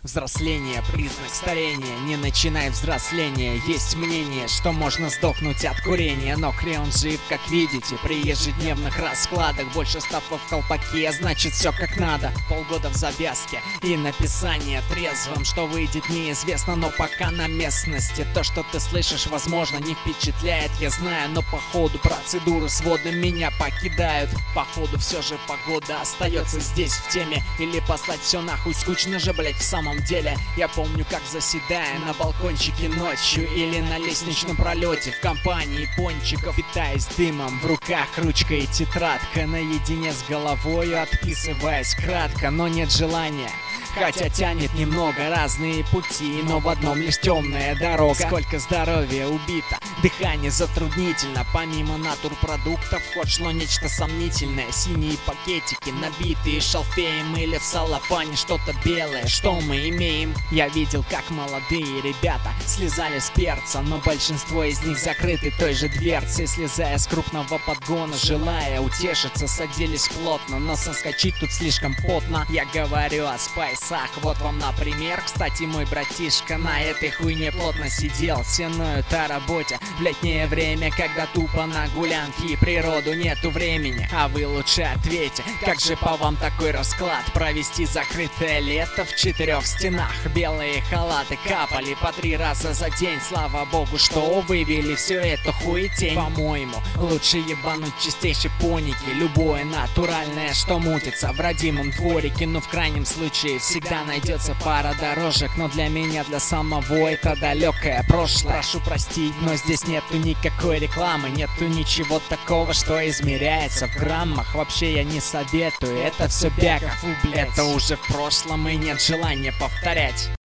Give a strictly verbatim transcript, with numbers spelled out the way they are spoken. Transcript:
Взросление — признак старения. Не начинай взросление. Есть мнение, что можно сдохнуть от курения, но Креон жив, как видите, при ежедневных раскладах. Больше стафа в колпаке, значит все как надо. Полгода в завязке и написание трезвым. Что выйдет, неизвестно, но пока на местности. То, что ты слышишь, возможно, не впечатляет, я знаю, но по ходу процедуры сводом меня покидают. Походу все же погода остается здесь в теме. Или послать все нахуй, скучно же, блять, в самом деле. Я помню, как заседая на балкончике ночью или на лестничном пролете в компании пончиков, питаясь дымом, в руках ручка и тетрадка, наедине с головою отписываясь кратко, но нет желания. Хотя тянет немного, разные пути, но в одном лишь темная дорога. Сколько здоровья убито, дыхание затруднительно. Помимо натурпродуктов в ход шло нечто сомнительное. Синие пакетики, набитые шалфеем или в салофане что-то белое. Что мы имеем? Я видел, как молодые ребята слезали с перца, но большинство из них закрыты той же дверцей. Слезая с крупного подгона, желая утешиться, садились плотно, но соскочить тут слишком потно. Я говорю о спайс. Вот вам, например, кстати, мой братишка на этой хуйне плотно сидел. Все ноют о работе в летнее время, когда тупо на гулянки и природу нету времени. А вы лучше ответьте, как же по вам такой расклад? Провести закрытое лето в четырех стенах. Белые халаты капали по три раза за день. Слава богу, что вывели всю эту хуетень. По-моему, лучше ебануть чистейшей поники. Любое натуральное, что мутится в родимом дворике. Но в крайнем случае всегда найдется пара дорожек, но для меня, для самого, это далекое прошлое. Прошу простить, но здесь нету никакой рекламы, нету ничего такого, что измеряется в граммах. Вообще я не советую, это все бяков, это уже в прошлом и нет желания повторять.